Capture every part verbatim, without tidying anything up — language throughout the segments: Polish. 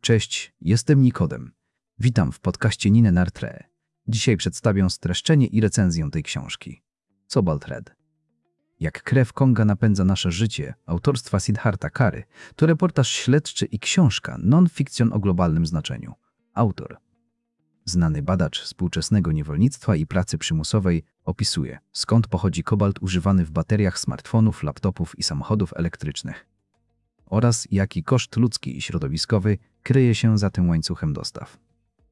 Cześć, jestem Nikodem. Witam w podcaście Nine Nartre. Dzisiaj przedstawię streszczenie i recenzję tej książki. Cobalt Red. Jak krew Konga napędza nasze życie, autorstwa Siddhartha Kary, to reportaż śledczy i książka non-fiction o globalnym znaczeniu. Autor, znany badacz współczesnego niewolnictwa i pracy przymusowej, opisuje, skąd pochodzi kobalt używany w bateriach smartfonów, laptopów i samochodów elektrycznych oraz jaki koszt ludzki i środowiskowy kryje się za tym łańcuchem dostaw.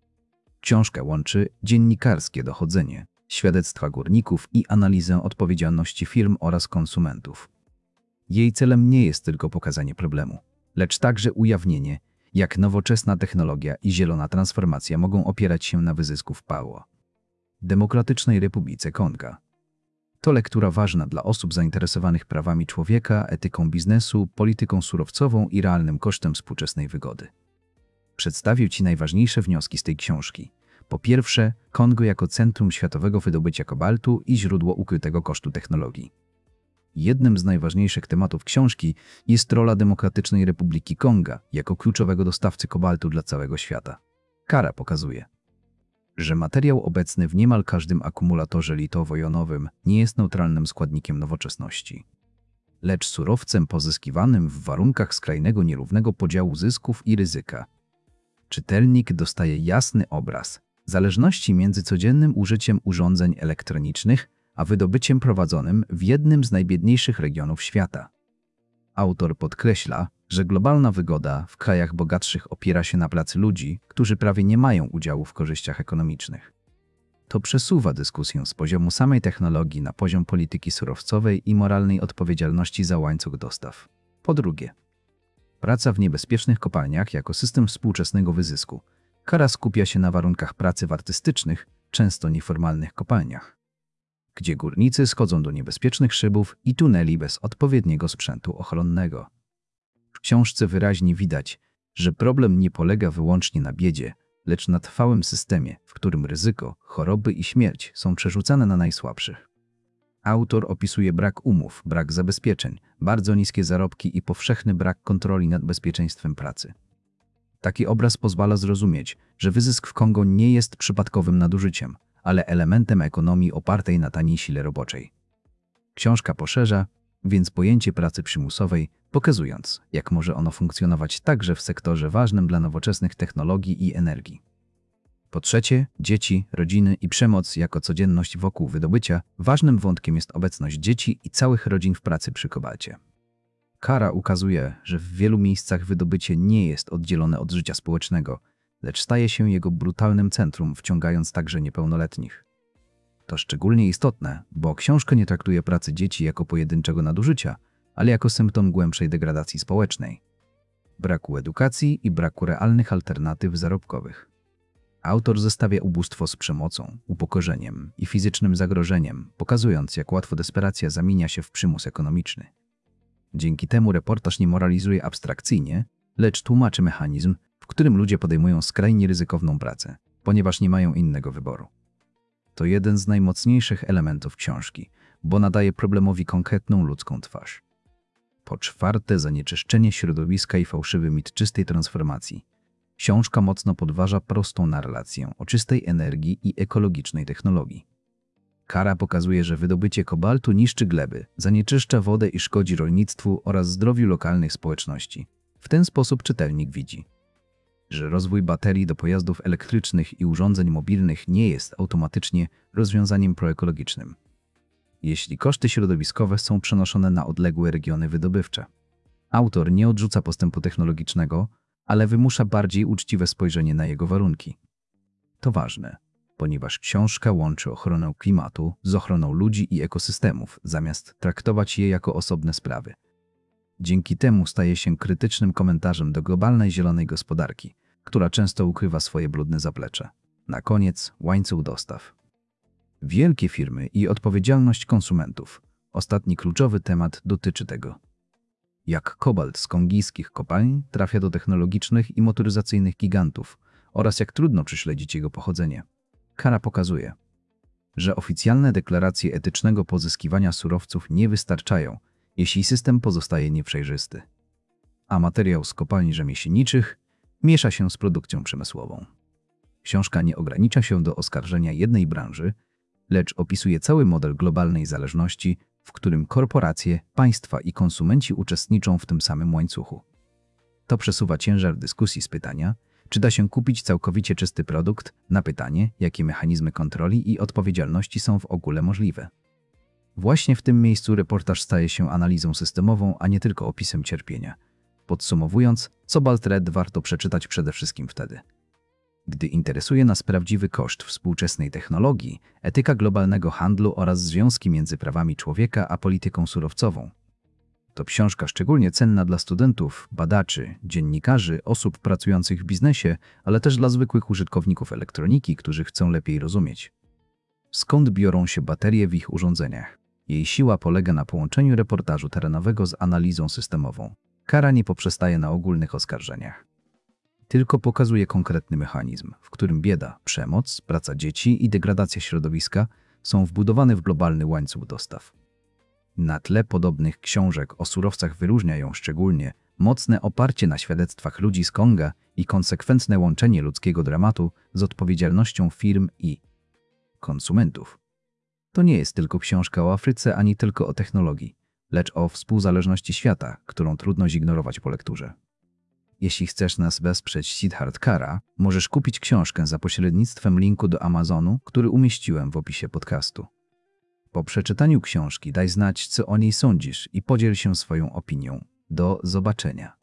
Książka łączy dziennikarskie dochodzenie, świadectwa górników i analizę odpowiedzialności firm oraz konsumentów. Jej celem nie jest tylko pokazanie problemu, lecz także ujawnienie, jak nowoczesna technologia i zielona transformacja mogą opierać się na wyzysku w P A O, Demokratycznej Republice Konga. To lektura ważna dla osób zainteresowanych prawami człowieka, etyką biznesu, polityką surowcową i realnym kosztem współczesnej wygody. Przedstawię Ci najważniejsze wnioski z tej książki. Po pierwsze, Kongo jako centrum światowego wydobycia kobaltu i źródło ukrytego kosztu technologii. Jednym z najważniejszych tematów książki jest rola Demokratycznej Republiki Konga jako kluczowego dostawcy kobaltu dla całego świata. Kara pokazuje, że materiał obecny w niemal każdym akumulatorze litowo-jonowym nie jest neutralnym składnikiem nowoczesności, lecz surowcem pozyskiwanym w warunkach skrajnego nierównego podziału zysków i ryzyka. Czytelnik dostaje jasny obraz zależności między codziennym użyciem urządzeń elektronicznych a wydobyciem prowadzonym w jednym z najbiedniejszych regionów świata. Autor podkreśla, że globalna wygoda w krajach bogatszych opiera się na pracy ludzi, którzy prawie nie mają udziału w korzyściach ekonomicznych. To przesuwa dyskusję z poziomu samej technologii na poziom polityki surowcowej i moralnej odpowiedzialności za łańcuch dostaw. Po drugie, praca w niebezpiecznych kopalniach jako system współczesnego wyzysku. Kara skupia się na warunkach pracy w artystycznych, często nieformalnych kopalniach, gdzie górnicy schodzą do niebezpiecznych szybów i tuneli bez odpowiedniego sprzętu ochronnego. W książce wyraźnie widać, że problem nie polega wyłącznie na biedzie, lecz na trwałym systemie, w którym ryzyko, choroby i śmierć są przerzucane na najsłabszych. Autor opisuje brak umów, brak zabezpieczeń, bardzo niskie zarobki i powszechny brak kontroli nad bezpieczeństwem pracy. Taki obraz pozwala zrozumieć, że wyzysk w Kongo nie jest przypadkowym nadużyciem, ale elementem ekonomii opartej na taniej sile roboczej. Książka poszerza więc pojęcie pracy przymusowej, pokazując, jak może ono funkcjonować także w sektorze ważnym dla nowoczesnych technologii i energii. Po trzecie, dzieci, rodziny i przemoc jako codzienność wokół wydobycia. Ważnym wątkiem jest obecność dzieci i całych rodzin w pracy przy kobalcie. Kara ukazuje, że w wielu miejscach wydobycie nie jest oddzielone od życia społecznego, lecz staje się jego brutalnym centrum, wciągając także niepełnoletnich. To szczególnie istotne, bo książka nie traktuje pracy dzieci jako pojedynczego nadużycia, ale jako symptom głębszej degradacji społecznej, braku edukacji i braku realnych alternatyw zarobkowych. Autor zestawia ubóstwo z przemocą, upokorzeniem i fizycznym zagrożeniem, pokazując, jak łatwo desperacja zamienia się w przymus ekonomiczny. Dzięki temu reportaż nie moralizuje abstrakcyjnie, lecz tłumaczy mechanizm, w którym ludzie podejmują skrajnie ryzykowną pracę, ponieważ nie mają innego wyboru. To jeden z najmocniejszych elementów książki, bo nadaje problemowi konkretną ludzką twarz. Po czwarte, zanieczyszczenie środowiska i fałszywy mit czystej transformacji. Książka mocno podważa prostą narrację o czystej energii i ekologicznej technologii. Kara pokazuje, że wydobycie kobaltu niszczy gleby, zanieczyszcza wodę i szkodzi rolnictwu oraz zdrowiu lokalnych społeczności. W ten sposób czytelnik widzi, że rozwój baterii do pojazdów elektrycznych i urządzeń mobilnych nie jest automatycznie rozwiązaniem proekologicznym, jeśli koszty środowiskowe są przenoszone na odległe regiony wydobywcze. Autor nie odrzuca postępu technologicznego, ale wymusza bardziej uczciwe spojrzenie na jego warunki. To ważne, ponieważ książka łączy ochronę klimatu z ochroną ludzi i ekosystemów, zamiast traktować je jako osobne sprawy. Dzięki temu staje się krytycznym komentarzem do globalnej zielonej gospodarki, która często ukrywa swoje brudne zaplecze. Na koniec, łańcuch dostaw. Wielkie firmy i odpowiedzialność konsumentów. Ostatni kluczowy temat dotyczy tego, jak kobalt z kongijskich kopalń trafia do technologicznych i motoryzacyjnych gigantów oraz jak trudno prześledzić jego pochodzenie. Kara pokazuje, że oficjalne deklaracje etycznego pozyskiwania surowców nie wystarczają, jeśli system pozostaje nieprzejrzysty. A materiał z kopalni rzemieślniczych miesza się z produkcją przemysłową. Książka nie ogranicza się do oskarżenia jednej branży, lecz opisuje cały model globalnej zależności, w którym korporacje, państwa i konsumenci uczestniczą w tym samym łańcuchu. To przesuwa ciężar dyskusji z pytania, czy da się kupić całkowicie czysty produkt, na pytanie, jakie mechanizmy kontroli i odpowiedzialności są w ogóle możliwe. Właśnie w tym miejscu reportaż staje się analizą systemową, a nie tylko opisem cierpienia. Podsumowując, co Baltred warto przeczytać przede wszystkim wtedy, gdy interesuje nas prawdziwy koszt współczesnej technologii, etyka globalnego handlu oraz związki między prawami człowieka a polityką surowcową. To książka szczególnie cenna dla studentów, badaczy, dziennikarzy, osób pracujących w biznesie, ale też dla zwykłych użytkowników elektroniki, którzy chcą lepiej rozumieć, skąd biorą się baterie w ich urządzeniach. Jej siła polega na połączeniu reportażu terenowego z analizą systemową. Kara nie poprzestaje na ogólnych oskarżeniach, tylko pokazuje konkretny mechanizm, w którym bieda, przemoc, praca dzieci i degradacja środowiska są wbudowane w globalny łańcuch dostaw. Na tle podobnych książek o surowcach wyróżnia ją szczególnie mocne oparcie na świadectwach ludzi z Konga i konsekwentne łączenie ludzkiego dramatu z odpowiedzialnością firm i konsumentów. To nie jest tylko książka o Afryce ani tylko o technologii, lecz o współzależności świata, którą trudno zignorować po lekturze. Jeśli chcesz nas wesprzeć Siddharth Kara, możesz kupić książkę za pośrednictwem linku do Amazonu, który umieściłem w opisie podcastu. Po przeczytaniu książki daj znać, co o niej sądzisz i podziel się swoją opinią. Do zobaczenia.